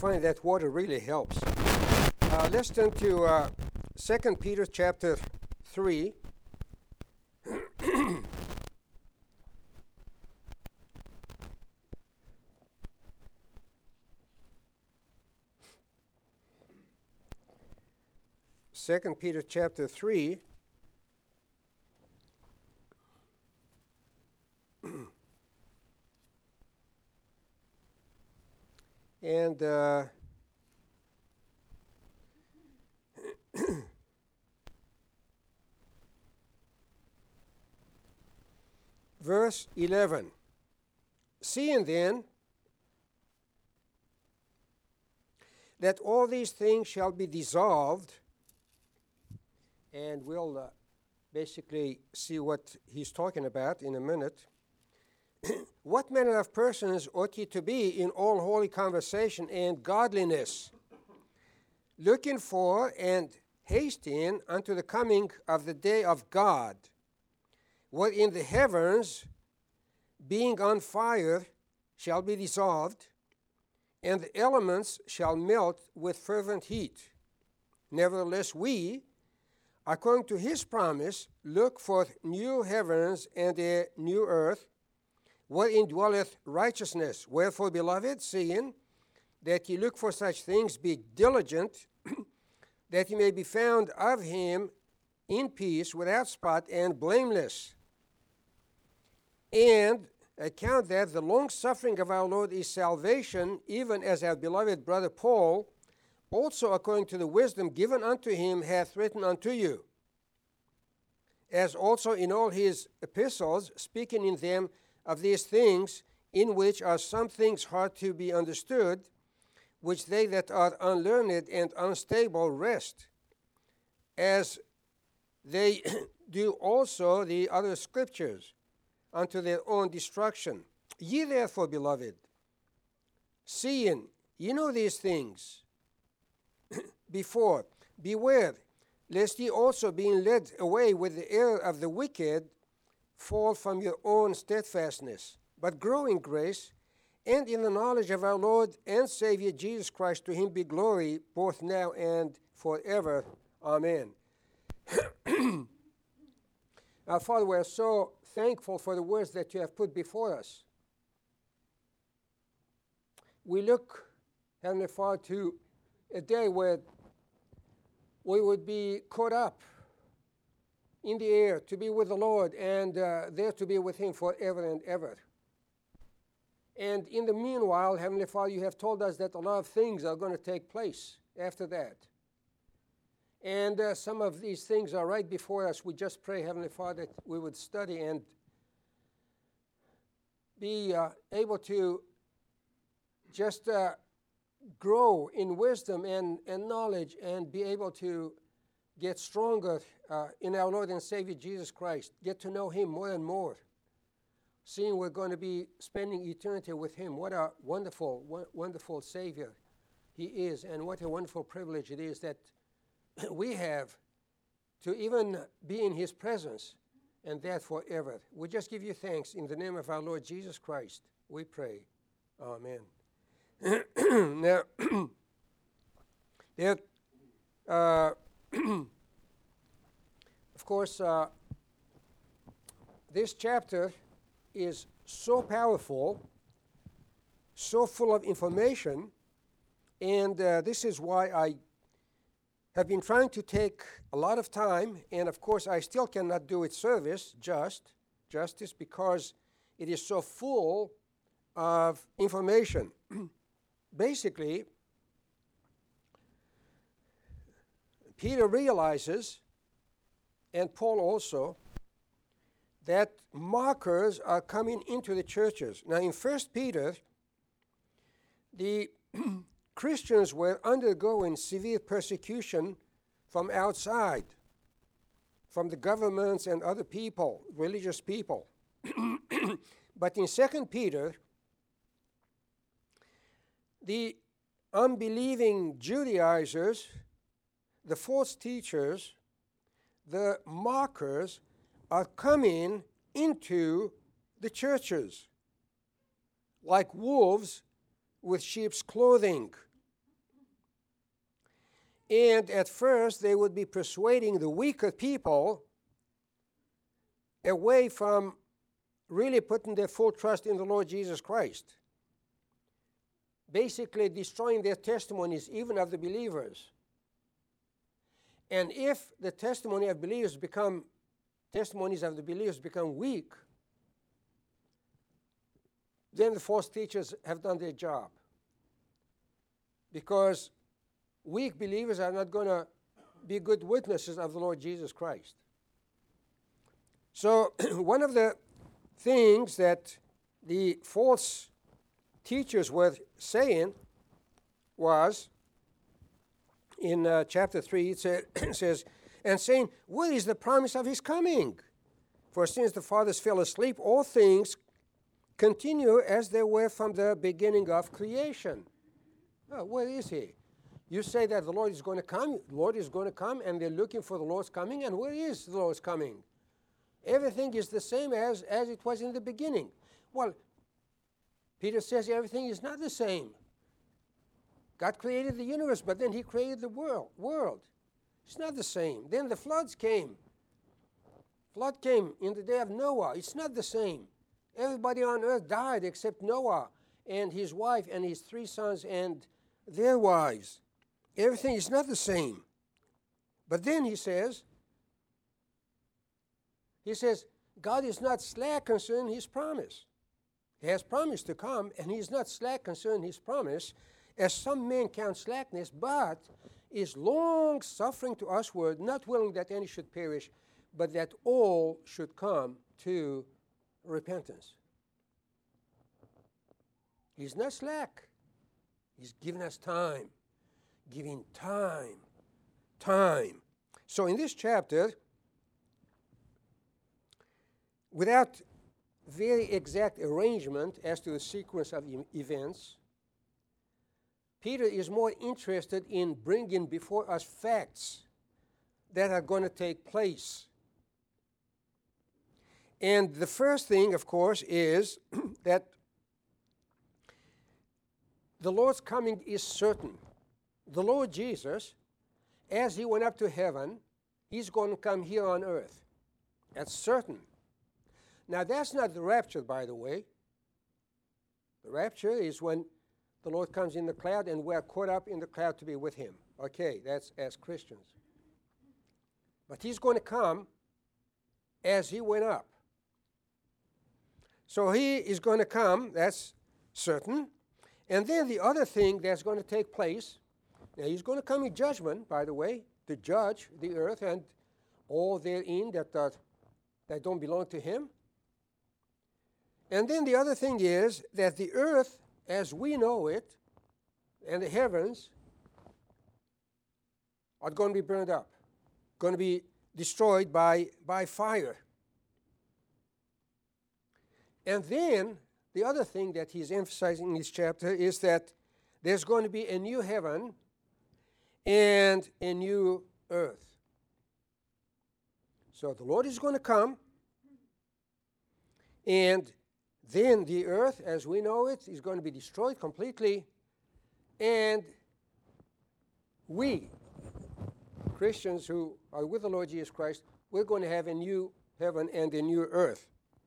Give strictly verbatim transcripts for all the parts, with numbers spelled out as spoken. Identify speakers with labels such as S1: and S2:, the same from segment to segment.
S1: find that water really helps. Uh, let's turn to uh, Second Peter chapter three. Second Peter chapter three. And uh, verse eleven. Seeing then that all these things shall be dissolved, and we'll uh, basically see what he's talking about in a minute. What manner of persons ought ye to be in all holy conversation and godliness, looking for and hasting unto the coming of the day of God, wherein the heavens, being on fire, shall be dissolved, and the elements shall melt with fervent heat. Nevertheless, we, according to his promise, look for new heavens and a new earth, wherein dwelleth righteousness. Wherefore, beloved, seeing that ye look for such things, be diligent, that ye may be found of him in peace, without spot, and blameless. And account that the long suffering of our Lord is salvation, even as our beloved brother Paul, also according to the wisdom given unto him, hath written unto you, as also in all his epistles, speaking in them of these things, in which are some things hard to be understood, which they that are unlearned and unstable wrest, as they do also the other scriptures, unto their own destruction. Ye therefore, beloved, seeing ye know these things before, beware, lest ye also, being led away with the error of the wicked, fall from your own steadfastness, but grow in grace and in the knowledge of our Lord and Savior Jesus Christ. To him be glory both now and forever. Amen. Our Father, we are so thankful for the words that you have put before us. We look, Heavenly Father, to a day where we would be caught up in the air to be with the Lord, and uh, there to be with him forever and ever. And in the meanwhile, Heavenly Father, you have told us that a lot of things are going to take place after that. And uh, some of these things are right before us. We just pray, Heavenly Father, that we would study and be uh, able to just uh, grow in wisdom and, and knowledge, and be able to get stronger uh, in our Lord and Savior Jesus Christ, get to know him more and more, seeing we're going to be spending eternity with him. What a wonderful, w- wonderful Savior he is, and what a wonderful privilege it is that we have to even be in his presence, and that forever. We just give you thanks in the name of our Lord Jesus Christ, we pray. Amen. Now, there, uh, of course, uh, this chapter is so powerful, so full of information, and uh, this is why I have been trying to take a lot of time, and of course I still cannot do it service, just, justice, because it is so full of information. Basically, Peter realizes, and Paul also, that mockers are coming into the churches. Now in First Peter, the Christians were undergoing severe persecution from outside, from the governments and other people, religious people. But in Second Peter, the unbelieving Judaizers, the false teachers, the mockers are coming into the churches like wolves with sheep's clothing. And at first, they would be persuading the weaker people away from really putting their full trust in the Lord Jesus Christ, basically destroying their testimonies, even of the believers. And if the testimony of believers become, testimonies of the believers become weak, then the false teachers have done their job. Because weak believers are not going to be good witnesses of the Lord Jesus Christ. So one of the things that the false teachers were saying was, in uh, chapter three, it, say, it says, and saying, what is the promise of his coming? For since the fathers fell asleep, all things continue as they were from the beginning of creation. Oh, where is he? You say that the Lord is going to come, the Lord is going to come, and they're looking for the Lord's coming, and where is the Lord's coming? Everything is the same as, as it was in the beginning. Well, Peter says everything is not the same. God created the universe, but then he created the world. world. It's not the same. Then the floods came. Flood came in the day of Noah. It's not the same. Everybody on earth died except Noah and his wife and his three sons and their wives. Everything is not the same. But then he says, he says, God is not slack concerning his promise. He has promised to come, and he is not slack concerning his promise, as some men count slackness, but is long suffering to usward, not willing that any should perish, but that all should come to repentance. He's not slack. He's giving us time. Giving time. Time. So in this chapter, without very exact arrangement as to the sequence of e- events, Peter is more interested in bringing before us facts that are going to take place. And the first thing, of course, is that the Lord's coming is certain. The Lord Jesus, as he went up to heaven, he's going to come here on earth. That's certain. Now, that's not the rapture, by the way. The rapture is when the Lord comes in the cloud and we're caught up in the cloud to be with him. Okay, that's as Christians. But he's going to come as he went up. So he is going to come, that's certain. And then the other thing that's going to take place, now he's going to come in judgment, by the way, to judge the earth and all therein that, uh, that don't belong to him. And then the other thing is that the earth, as we know it, and the heavens are going to be burned up, going to be destroyed by, by fire. And then the other thing that he's emphasizing in this chapter is that there's going to be a new heaven and a new earth. So the Lord is going to come, and then the earth, as we know it, is going to be destroyed completely, and we, Christians who are with the Lord Jesus Christ, we're going to have a new heaven and a new earth.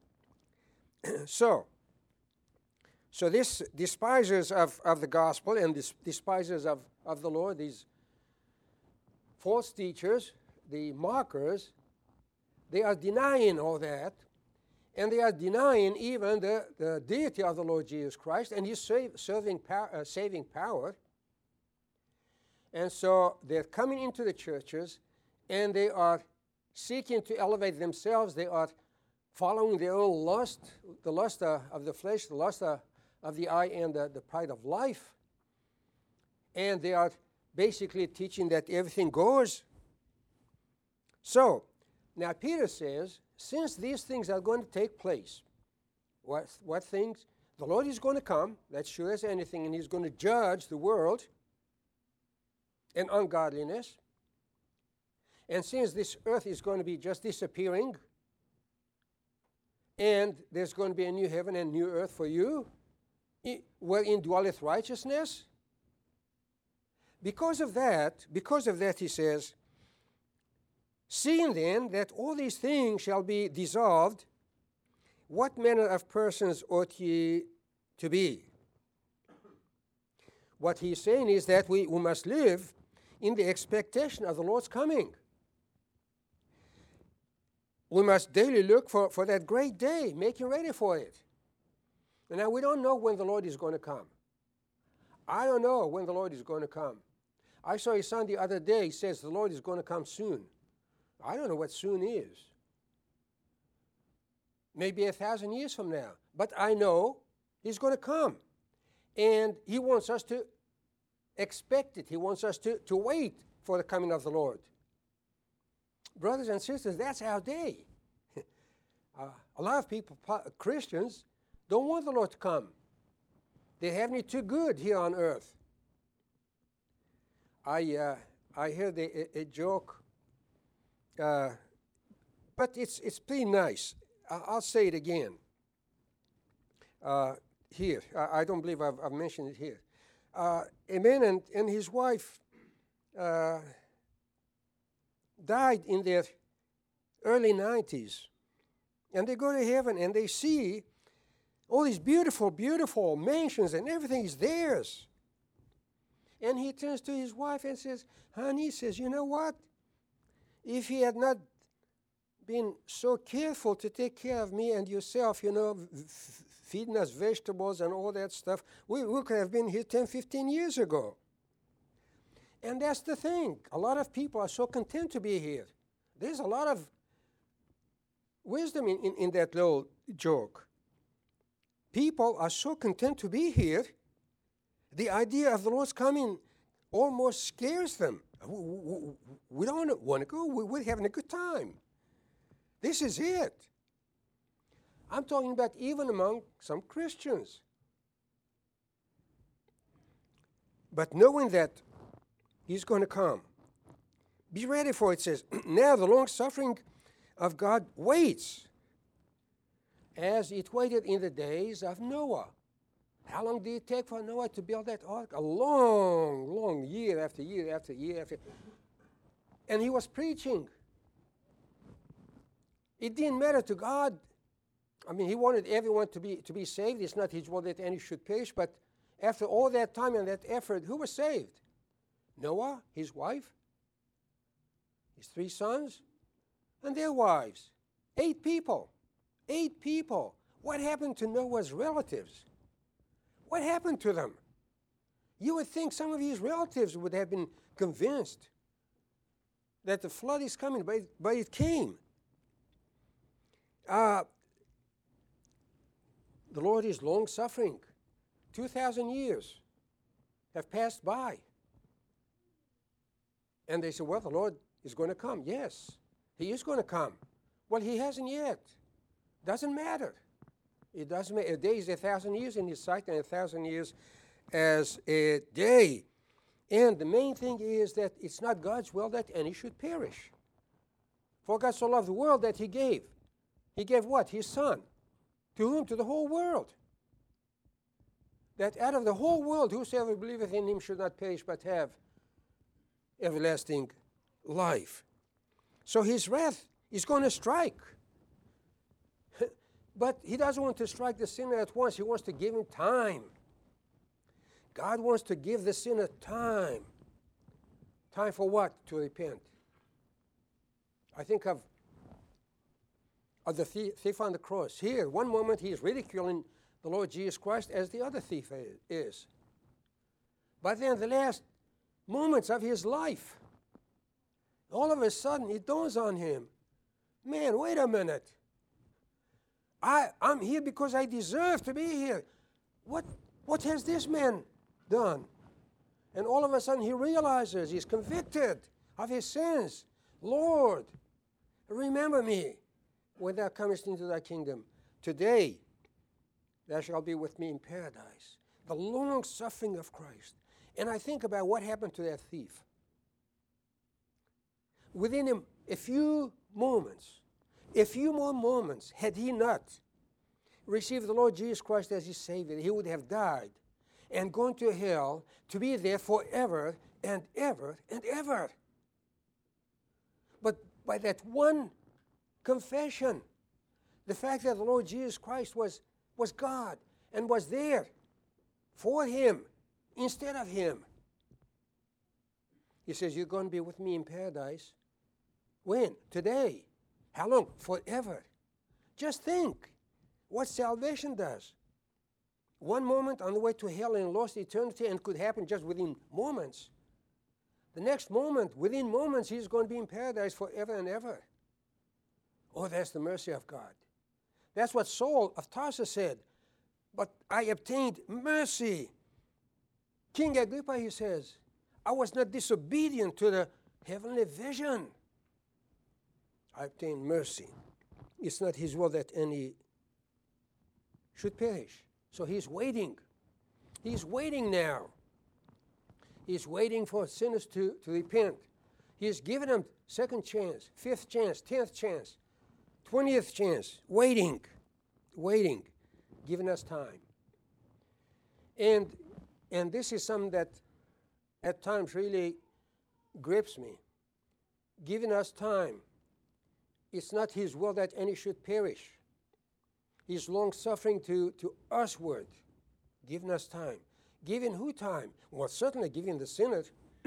S1: so, so this despisers of, of the gospel and this despisers of, of the Lord, these false teachers, the mockers, they are denying all that, and they are denying even the, the deity of the Lord Jesus Christ and his save, serving power, uh, saving power. And so they're coming into the churches, and they are seeking to elevate themselves. They are following their own lust, the lust uh, of the flesh, the lust uh, of the eye, and the, the pride of life. And they are basically teaching that everything goes. So, now Peter says, since these things are going to take place, what, what things? The Lord is going to come, that's sure as anything, and he's going to judge the world and ungodliness. And since this earth is going to be just disappearing, and there's going to be a new heaven and new earth for you, wherein dwelleth righteousness, Because of that, because of that, he says, seeing then that all these things shall be dissolved, what manner of persons ought ye to be? What he's saying is that we, we must live in the expectation of the Lord's coming. We must daily look for, for that great day, making ready for it. And now we don't know when the Lord is going to come. I don't know when the Lord is going to come. I saw his son the other day. He says the Lord is going to come soon. I don't know what soon is. Maybe a thousand years from now. But I know he's going to come. And he wants us to expect it. He wants us to, to wait for the coming of the Lord. Brothers and sisters, that's our day. uh, a lot of people, Christians, don't want the Lord to come. They have it too good here on earth. I uh, I heard a, a joke, uh, but it's it's pretty nice. I'll say it again. Uh, here, I, I don't believe I've, I've mentioned it here. Uh, a man and, and his wife uh, died in their early nineties, and they go to heaven and they see all these beautiful, beautiful mansions and everything is theirs. And he turns to his wife and says, honey, he says, you know what? If he had not been so careful to take care of me and yourself, you know, f- feeding us vegetables and all that stuff, we, we could have been here ten, fifteen years ago. And that's the thing. A lot of people are so content to be here. There's a lot of wisdom in, in, in that little joke. People are so content to be here, the idea of the Lord's coming almost scares them. We don't want to go. We're having a good time. This is it. I'm talking about even among some Christians. But knowing that he's going to come, be ready for it, it says, now the long suffering of God waits, as it waited in the days of Noah. How long did it take for Noah to build that ark? A long, long year after year after year after. And he was preaching. It didn't matter to God. I mean, he wanted everyone to be to be saved. It's not his will that any should perish. But after all that time and that effort, who was saved? Noah, his wife, his three sons, and their wives. Eight people. Eight people. What happened to Noah's relatives? What happened to them? You would think some of his relatives would have been convinced that the flood is coming, but it, but it came. Uh, the Lord is long-suffering. Two thousand years have passed by. And they say, well, the Lord is going to come. Yes, he is going to come. Well, he hasn't yet. Doesn't matter. It doesn't matter. A day is a thousand years in his sight, and a thousand years as a day. And the main thing is that it's not God's will that any should perish. For God so loved the world that he gave. He gave what? His Son. To whom? To the whole world. That out of the whole world, whosoever believeth in him should not perish, but have everlasting life. So his wrath is going to strike. But he doesn't want to strike the sinner at once. He wants to give him time. God wants to give the sinner time. Time for what? To repent. I think of, of the thief, thief on the cross. Here, one moment he is ridiculing the Lord Jesus Christ as the other thief is. But then the last moments of his life, all of a sudden it dawns on him, man, wait a minute. I, I'm here because I deserve to be here. What, what has this man done? And all of a sudden he realizes, he's convicted of his sins. Lord, remember me when thou comest into thy kingdom. Today thou shalt be with me in paradise. The long suffering of Christ. And I think about what happened to that thief. Within him, a few moments, a few more moments, had he not received the Lord Jesus Christ as his Savior, he would have died and gone to hell to be there forever and ever and ever. But by that one confession, the fact that the Lord Jesus Christ was, was God and was there for him instead of him. He says, you're going to be with me in paradise. When? Today. How long? Forever. Just think what salvation does. One moment on the way to hell and lost eternity, and could happen just within moments. The next moment, within moments, he's going to be in paradise forever and ever. Oh, that's the mercy of God. That's what Saul of Tarsus said. But I obtained mercy. King Agrippa, he says, I was not disobedient to the heavenly vision. I obtained mercy. It's not his will that any should perish. So he's waiting. He's waiting now. He's waiting for sinners to, to repent. He's given them second chance, fifth chance, tenth chance, twentieth chance, waiting, waiting, giving us time. And, and this is something that at times really grips me. Giving us time. It's not his will that any should perish. He's long-suffering to, to usward, giving us time. Giving who time? Well, certainly giving the sinner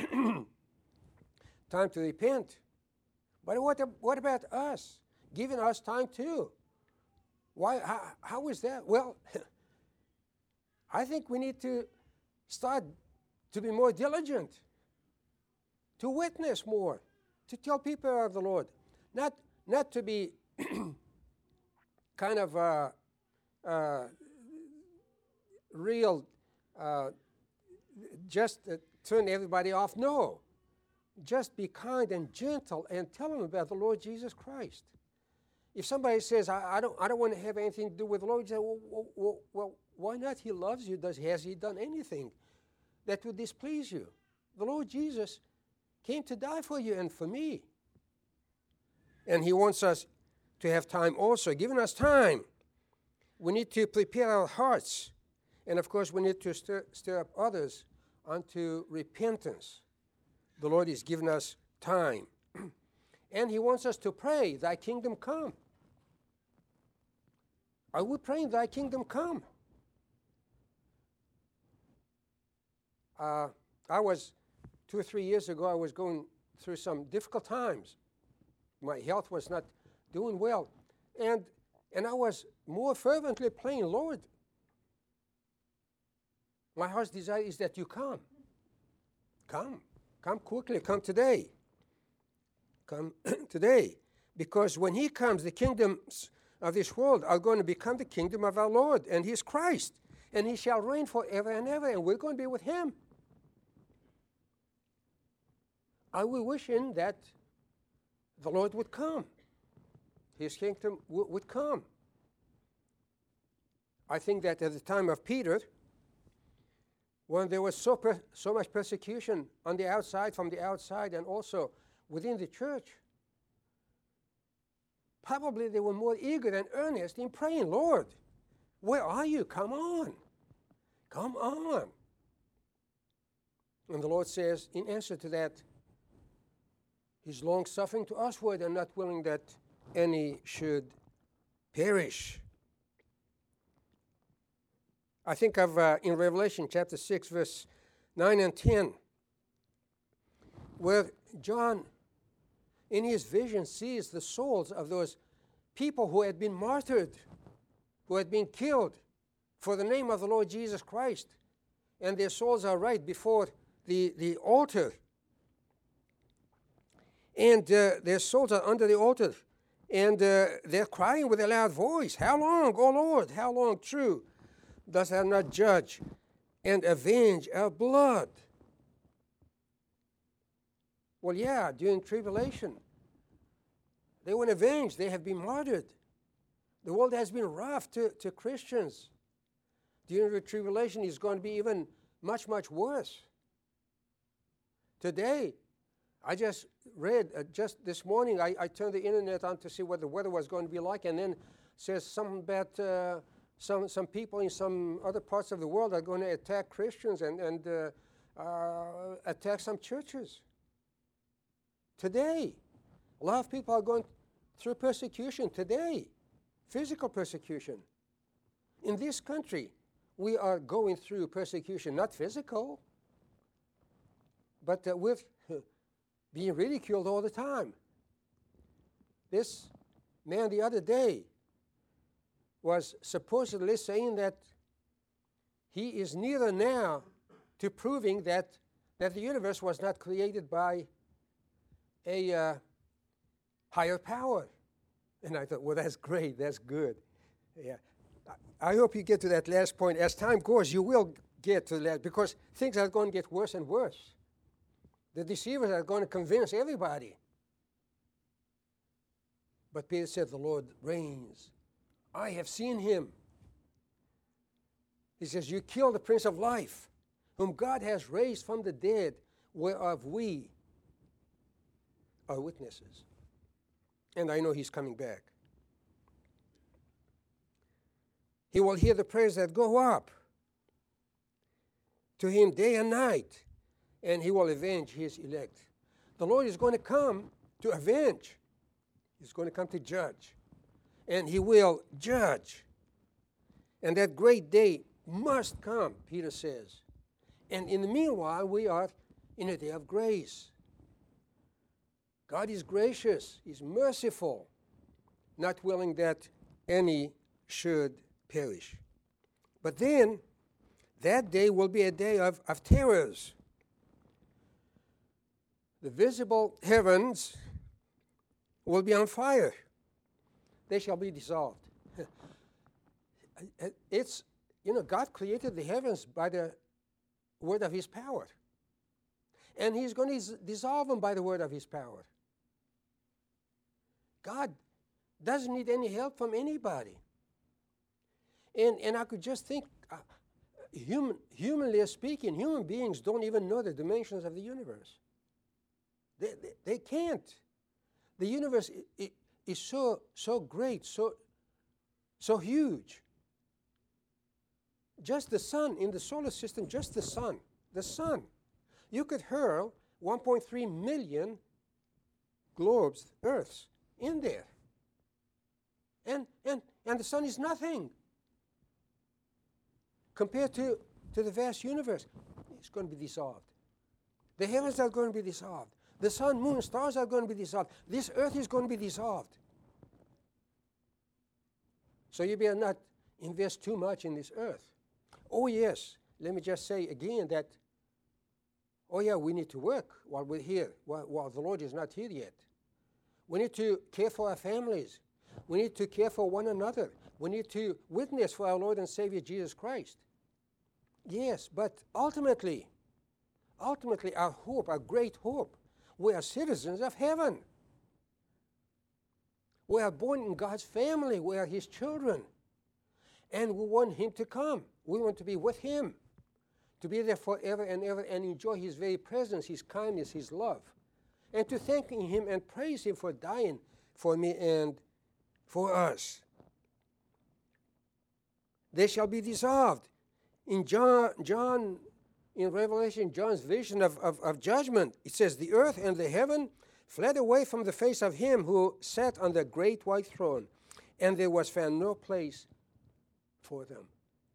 S1: time to repent. But what, what about us? Giving us time too. Why? How, how is that? Well, I think we need to start to be more diligent, to witness more, to tell people of the Lord. Not, not to be kind of uh, uh, real, uh, just uh, turn everybody off. No. Just be kind and gentle and tell them about the Lord Jesus Christ. If somebody says, I, I don't I don't want to have anything to do with the Lord, you say, well, well, well, well, why not? He loves you. Does Has he done anything that would displease you? The Lord Jesus came to die for you and for me. And he wants us to have time also, giving us time. We need to prepare our hearts. And of course, we need to stir, stir up others unto repentance. The Lord is giving us time. And he wants us to pray, thy kingdom come. Are we praying, thy kingdom come? Uh, I was, two or three years ago, I was going through some difficult times. My health was not doing well. And, and I was more fervently praying, Lord, my heart's desire is that you come. Come. Come quickly. Come today. Come today. Because when he comes, the kingdoms of this world are going to become the kingdom of our Lord, and he's Christ. And he shall reign forever and ever, and we're going to be with him. Are we wishing that the Lord would come? His kingdom w- would come. I think that at the time of Peter, when there was so, per- so much persecution on the outside, from the outside, and also within the church, probably they were more eager and earnest in praying, Lord, where are you? Come on. Come on. And the Lord says, in answer to that, he's long-suffering to usward and not willing that any should perish. I think of uh, in Revelation chapter six, verse nine and ten, where John, in his vision, sees the souls of those people who had been martyred, who had been killed for the name of the Lord Jesus Christ. And their souls are right before the, the altar. And uh, their souls are under the altar. And uh, they're crying with a loud voice, how long, O Lord, how long, true, dost thou not judge and avenge our blood? Well, yeah, during tribulation, they were avenged. They have been martyred. The world has been rough to, to Christians. During the tribulation, it's going to be even much, much worse. Today, I just read, uh, just this morning, I, I turned the internet on to see what the weather was going to be like, and then says something about uh, some, some people in some other parts of the world are going to attack Christians and, and uh, uh, attack some churches. Today, a lot of people are going through persecution today, physical persecution. In this country, we are going through persecution, not physical, but uh, we're being ridiculed all the time. This man the other day was supposedly saying that he is nearer now to proving that, that the universe was not created by a uh, higher power. And I thought, well, that's great, that's good. Yeah. I hope you get to that last point. As time goes, you will get to that because things are going to get worse and worse. The deceivers are going to convince everybody. But Peter said, the Lord reigns. I have seen him. He says, you killed the Prince of Life, whom God has raised from the dead, whereof we are witnesses. And I know he's coming back. He will hear the prayers that go up to him day and night, and he will avenge his elect. The Lord is going to come to avenge. He's going to come to judge. And he will judge. And that great day must come, Peter says. And in the meanwhile, we are in a day of grace. God is gracious, he's merciful, not willing that any should perish. But then, that day will be a day of, of terrors. The visible heavens will be on fire. They shall be dissolved. It's, you know, God created the heavens by the word of his power. And he's going to dissolve them by the word of his power. God doesn't need any help from anybody. And, and I could just think, uh, human, humanly speaking, human beings don't even know the dimensions of the universe. They, they, they can't. The universe i- i- is so, so great, so, so huge. Just the sun in the solar system, just the sun, the sun. You could hurl one point three million globes, Earths, in there. And, and, and the sun is nothing compared to, to the vast universe. It's going to be dissolved. The heavens are going to be dissolved. The sun, moon, stars are going to be dissolved. This earth is going to be dissolved. So you better not invest too much in this earth. Oh yes, let me just say again that, oh yeah, we need to work while we're here, while, while the Lord is not here yet. We need to care for our families. We need to care for one another. We need to witness for our Lord and Savior Jesus Christ. Yes, but ultimately, ultimately our hope, our great hope, we are citizens of heaven. We are born in God's family. We are his children. And we want him to come. We want to be with him, to be there forever and ever and enjoy his very presence, his kindness, his love. And to thank him and praise him for dying for me and for us. They shall be dissolved. In John, John in Revelation, John's vision of, of, of judgment, it says, the earth and the heaven fled away from the face of him who sat on the great white throne, and there was found no place for them.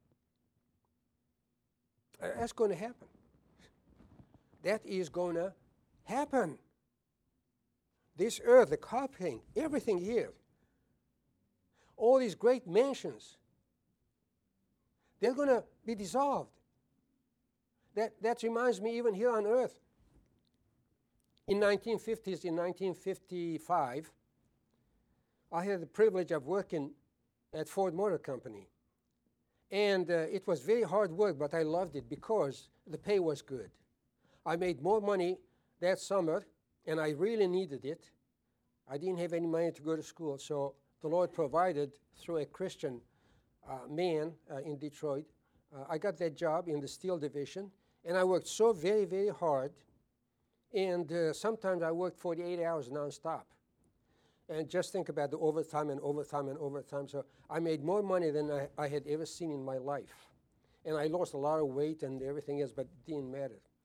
S1: Uh, That's going to happen. That is going to happen. This earth, the carpeting, everything here, all these great mansions, they're going to be dissolved. That, that reminds me, even here on earth, in nineteen fifties, in nineteen fifty-five, I had the privilege of working at Ford Motor Company. And uh, it was very hard work, but I loved it because the pay was good. I made more money that summer, and I really needed it. I didn't have any money to go to school, so the Lord provided through a Christian uh, man uh, in Detroit. Uh, I got that job in the steel division, and I worked so very, very hard. And uh, sometimes I worked forty-eight hours nonstop. And just think about the overtime and overtime and overtime. So I made more money than I, I had ever seen in my life. And I lost a lot of weight and everything else, but it didn't matter.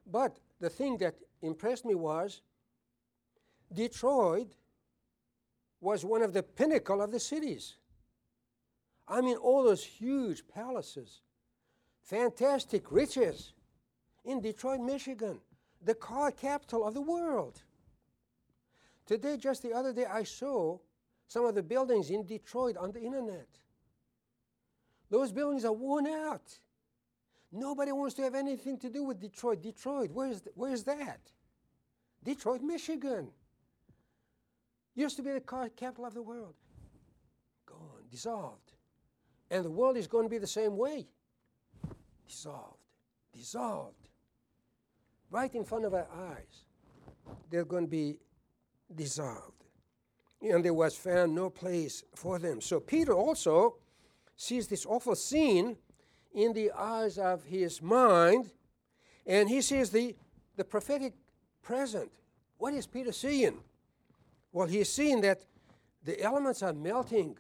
S1: But the thing that impressed me was Detroit was one of the pinnacle of the cities. I mean, all those huge palaces, fantastic riches in Detroit, Michigan, the car capital of the world. Today, just the other day, I saw some of the buildings in Detroit on the internet. Those buildings are worn out. Nobody wants to have anything to do with Detroit. Detroit, where's, th- where's that? Detroit, Michigan. Used to be the car capital of the world. Gone, dissolved. And the world is going to be the same way. Dissolved, dissolved. Right in front of our eyes. They're going to be dissolved. And there was found no place for them. So Peter also sees this awful scene in the eyes of his mind, and he sees the, the prophetic present. What is Peter seeing? Well, he's seeing that the elements are melting.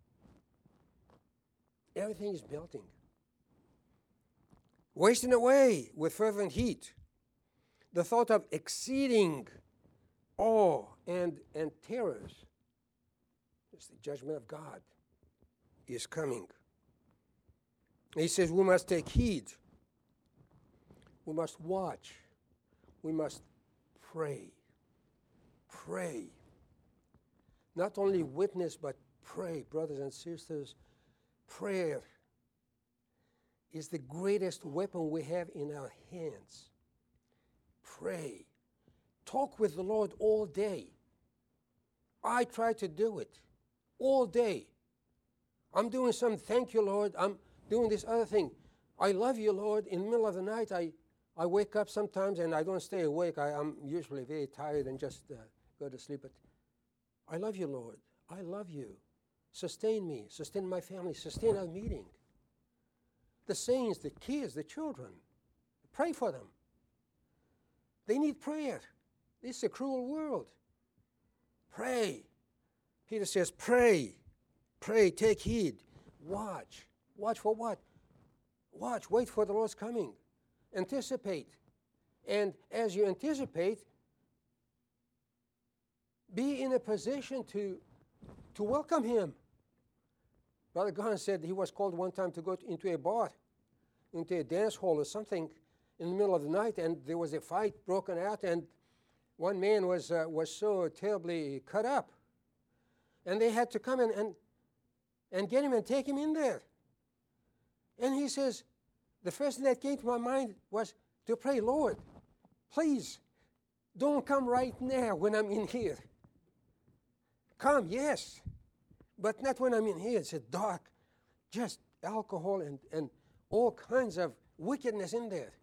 S1: Everything is melting. Wasting away with fervent heat. The thought of exceeding awe and, and terrors. It's the judgment of God is coming. He says we must take heed. We must watch. We must pray. Pray. Not only witness, but pray, brothers and sisters. Prayer is the greatest weapon we have in our hands. Pray. Talk with the Lord all day. I try to do it all day. I'm doing some, thank you, Lord. I'm doing this other thing. I love you, Lord. In the middle of the night, I, I wake up sometimes and I don't stay awake. I, I'm usually very tired and just uh, go to sleep. But I love you, Lord. I love you. Sustain me. Sustain my family. Sustain our meeting. The saints, the kids, the children. Pray for them. They need prayer. This is a cruel world. Pray. Peter says, pray. Pray. Take heed. Watch. Watch for what? Watch. Wait for the Lord's coming. Anticipate. And as you anticipate, be in a position to, to welcome him. Brother Gahan said he was called one time to go to, into a bar, into a dance hall or something in the middle of the night, and there was a fight broken out, and one man was, uh, was so terribly cut up. And they had to come in and, and get him and take him in there. And he says, the first thing that came to my mind was to pray, Lord, please, don't come right now when I'm in here. Come, yes, but not when I'm in here. It's a dark, just alcohol and, and all kinds of wickedness in there.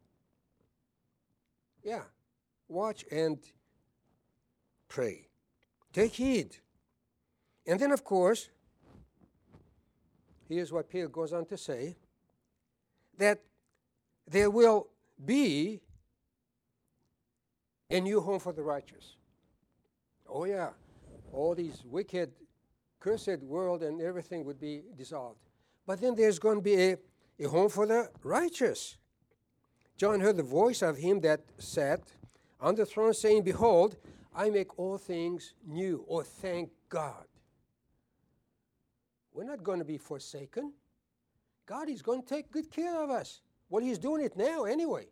S1: Yeah, watch and pray. Take heed. And then, of course, here's what Peter goes on to say, that there will be a new home for the righteous. Oh, yeah. All these wicked, cursed world and everything would be dissolved. But then there's going to be a, a home for the righteous. John heard the voice of him that sat on the throne saying, behold, I make all things new. Oh, thank God. We're not going to be forsaken. God is going to take good care of us. Well, he's doing it now anyway.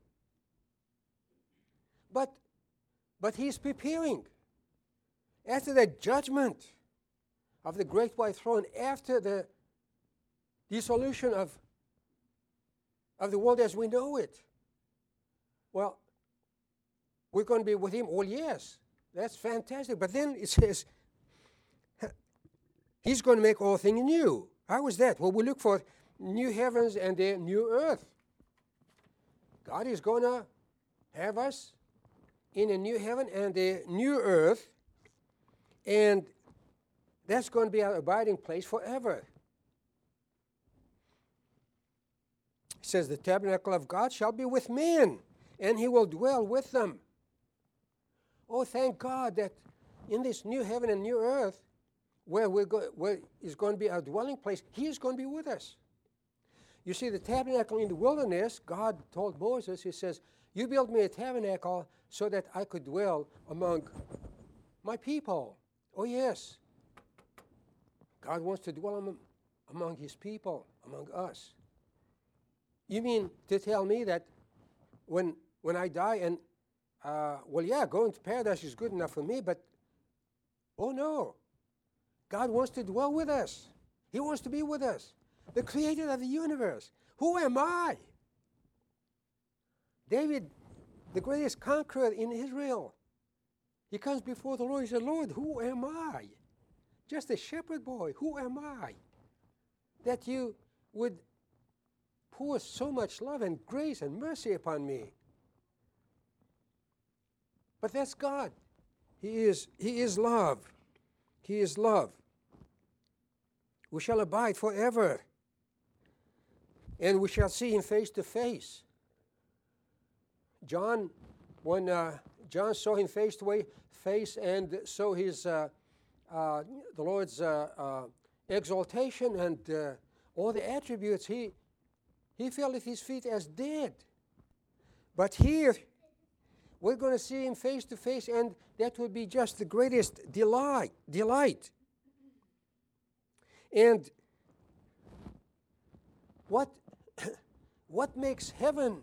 S1: But, but he's preparing. After the judgment of the great white throne, after the dissolution of, of the world as we know it, well, we're going to be with him. Well, yes, that's fantastic. But then it says, he's going to make all things new. How is that? Well, we look for new heavens and a new earth. God is going to have us in a new heaven and a new earth, and that's going to be our abiding place forever. It says, the tabernacle of God shall be with men, and he will dwell with them. Oh, thank God that in this new heaven and new earth, where, we're go- where is going to be our dwelling place, he is going to be with us. You see, the tabernacle in the wilderness, God told Moses, he says, You built me a tabernacle so that I could dwell among my people. Oh, yes. God wants to dwell among, among his people, among us. You mean to tell me that when, when I die and, uh, well, yeah, going to paradise is good enough for me, but, oh, no. God wants to dwell with us. He wants to be with us. The creator of the universe. Who am I? David, the greatest conqueror in Israel, he comes before the Lord. He said, Lord, who am I? Just a shepherd boy. Who am I? That you would pour so much love and grace and mercy upon me. But that's God. He is, he is love. He is love. We shall abide forever. And we shall see him face to face. John, when uh, John saw him face to face and saw his, uh, uh, the Lord's uh, uh, exaltation and uh, all the attributes, he, he fell at his feet as dead. But here, we're going to see him face to face, and that would be just the greatest delight. delight. And what, what makes heaven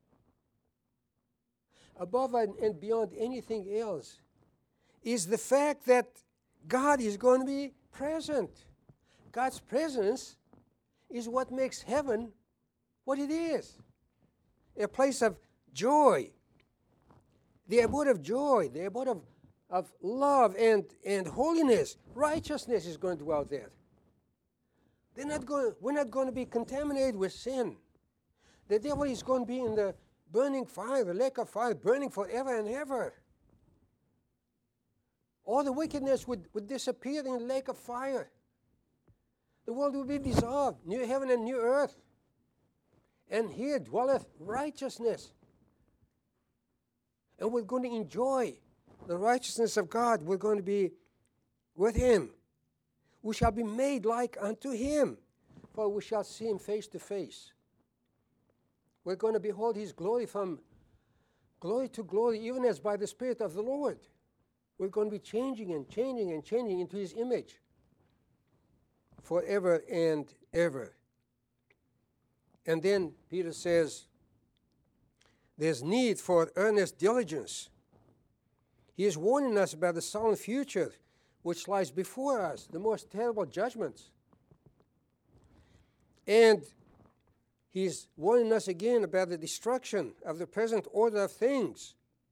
S1: above and beyond anything else is the fact that God is going to be present. God's presence is what makes heaven what it is. A place of joy. The abode of joy, the abode of, of love and, and holiness. Righteousness is going to dwell there. They're not going, we're not going to be contaminated with sin. The devil is going to be in the burning fire, the lake of fire, burning forever and ever. All the wickedness would, would disappear in the lake of fire. The world will be dissolved, new heaven and new earth. And here dwelleth righteousness. And we're going to enjoy the righteousness of God. We're going to be with him. We shall be made like unto him, for we shall see him face to face. We're going to behold his glory from glory to glory, even as by the Spirit of the Lord. We're going to be changing and changing and changing into his image forever and ever. And then Peter says, there's need for earnest diligence. He is warning us about the solemn future which lies before us, the most terrible judgments. And he's warning us again about the destruction of the present order of things.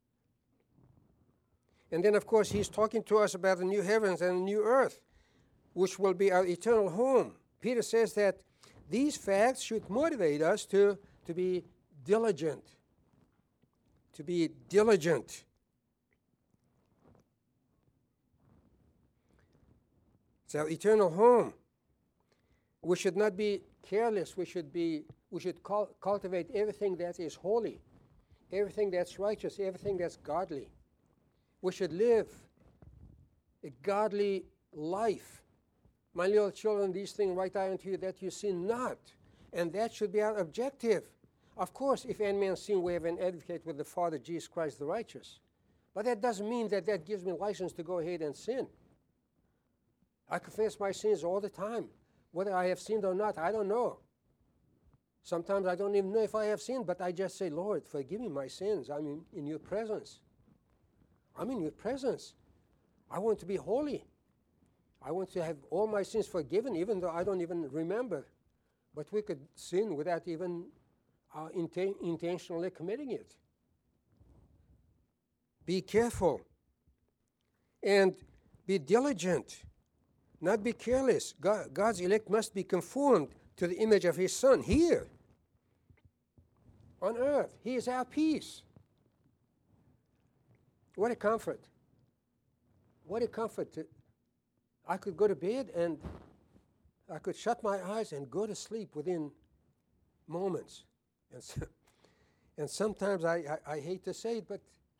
S1: And then, of course, he's talking to us about the new heavens and the new earth, which will be our eternal home. Peter says that these facts should motivate us to, to be diligent. To be diligent. It's our eternal home. We should not be careless. We should be. We should cul- cultivate everything that is holy, everything that's righteous, everything that's godly. We should live a godly life. My little children, these things write I unto you that you sin not. And that should be our objective. Of course, if any man sin, we have an advocate with the Father, Jesus Christ the righteous. But that doesn't mean that that gives me license to go ahead and sin. I confess my sins all the time. Whether I have sinned or not, I don't know. Sometimes I don't even know if I have sinned, but I just say, Lord, forgive me my sins. I'm in, in your presence. I'm in your presence. I want to be holy. I want to have all my sins forgiven, even though I don't even remember. But we could sin without even uh, inten- intentionally committing it. Be careful and be diligent. Not be careless. God, God's elect must be conformed to the image of his Son here on earth. He is our peace. What a comfort. What a comfort. To, I could go to bed and I could shut my eyes and go to sleep within moments. And, so, and sometimes I, I, I hate to say it, but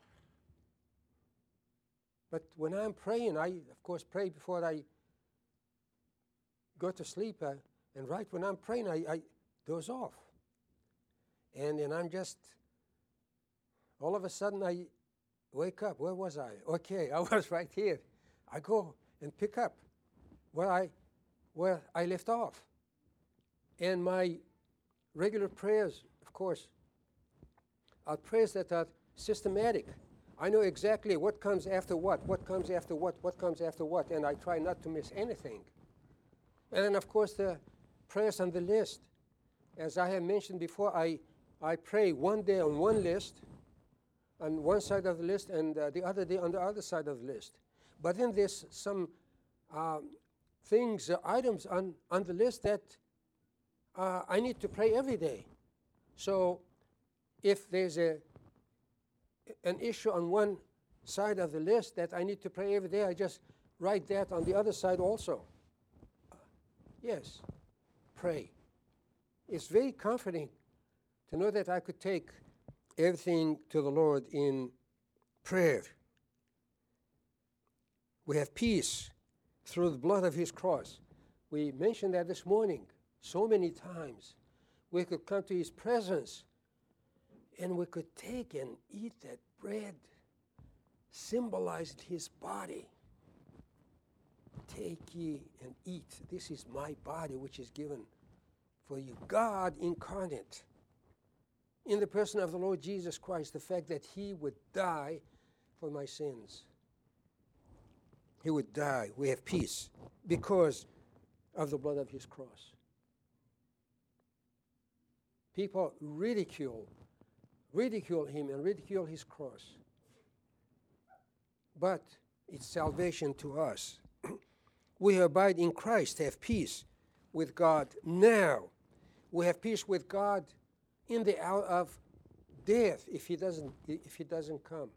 S1: but when I'm praying, I, of course, pray before I go to sleep, uh, and right when I'm praying, I, I doze off. And, and I'm just All of a sudden I wake up. Where was I? Okay, I was right here. I go and pick up where I, where I left off. And my regular prayers, of course, are prayers that are systematic. I know exactly what comes after what, what comes after what, what comes after what, and I try not to miss anything. And then, of course, the prayers on the list. As I have mentioned before, I, I pray one day on one list, on one side of the list, and uh, the other day on the other side of the list. But then there's some um, things, uh, items on, on the list that uh, I need to pray every day. So if there's a an issue on one side of the list that I need to pray every day, I just write that on the other side also. Uh, yes, pray. It's very comforting to know that I could take everything to the Lord in prayer. We have peace through the blood of his cross. We mentioned that this morning so many times. We could come to his presence and we could take and eat that bread, symbolized his body. Take ye and eat. This is my body which is given for you. God incarnate in the person of the Lord Jesus Christ, the fact that he would die for my sins. He would die. We have peace because of the blood of his cross. People ridicule, ridicule him and ridicule his cross. But it's salvation to us. We who abide in Christ have peace with God now. We have peace with God in the hour of death if he doesn't, if he doesn't come.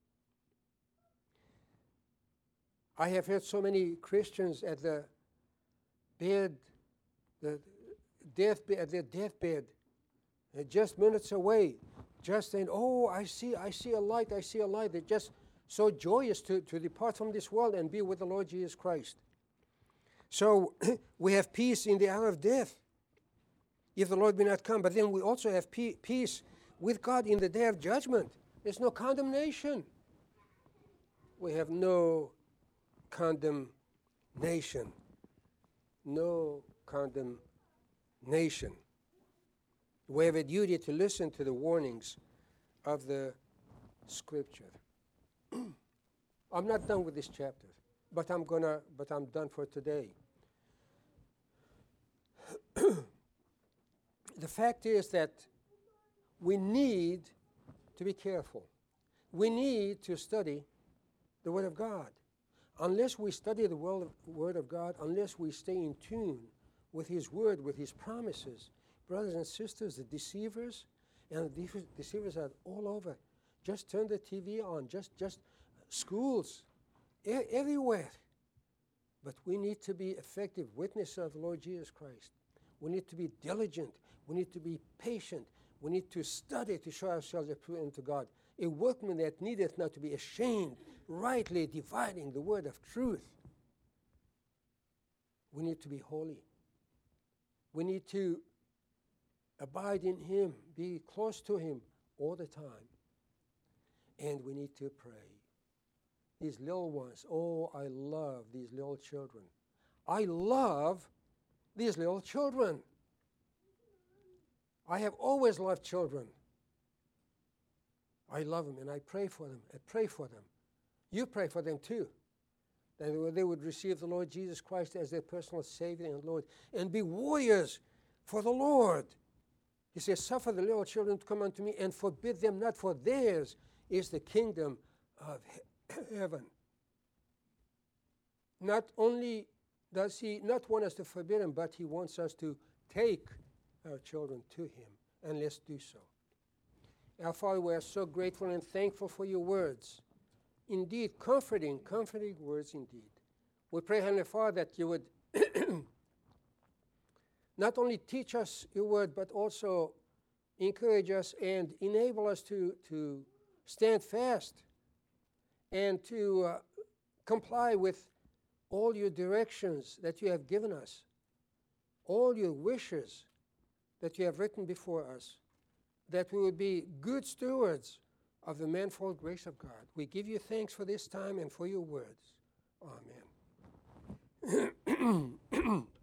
S1: I have heard so many Christians at the bed, the deathbed, at their deathbed, uh, just minutes away, just saying, "Oh, I see, I see a light, I see a light." They're just so joyous to, to depart from this world and be with the Lord Jesus Christ. So we have peace in the hour of death, if the Lord be not come. But then we also have pe- peace with God in the day of judgment. There's no condemnation. We have no condemnation. No condemnation. We have a duty to listen to the warnings of the Scripture. I'm not done with this chapter, but I'm gonna. But I'm done for today. The fact is that we need to be careful. We need to study the Word of God. Unless we study the Word of God, unless we stay in tune with His Word, with His promises, brothers and sisters, the deceivers, and the deceivers are all over. Just turn the T V on, just, just schools, e- everywhere. But we need to be effective witnesses of the Lord Jesus Christ. We need to be diligent. We need to be patient. We need to study to show ourselves approved unto God. A workman that needeth not to be ashamed, rightly dividing the word of truth. We need to be holy. We need to abide in Him, be close to Him all the time. And we need to pray. These little ones, oh, I love these little children. I love these little children. I have always loved children. I love them and I pray for them. I pray for them. You pray for them too. That they would receive the Lord Jesus Christ as their personal Savior and Lord and be warriors for the Lord. He says, suffer the little children to come unto me and forbid them not, for theirs is the kingdom of heaven. Not only does He not want us to forbid them, but He wants us to take our children to Him, and let's do so. Our Father, we are so grateful and thankful for your words. Indeed, comforting, comforting words indeed. We pray, Heavenly Father, that you would not only teach us your word, but also encourage us and enable us to, to stand fast and to uh, comply with all your directions that you have given us, all your wishes that you have written before us, that we would be good stewards of the manifold grace of God. We give you thanks for this time and for your words. Amen.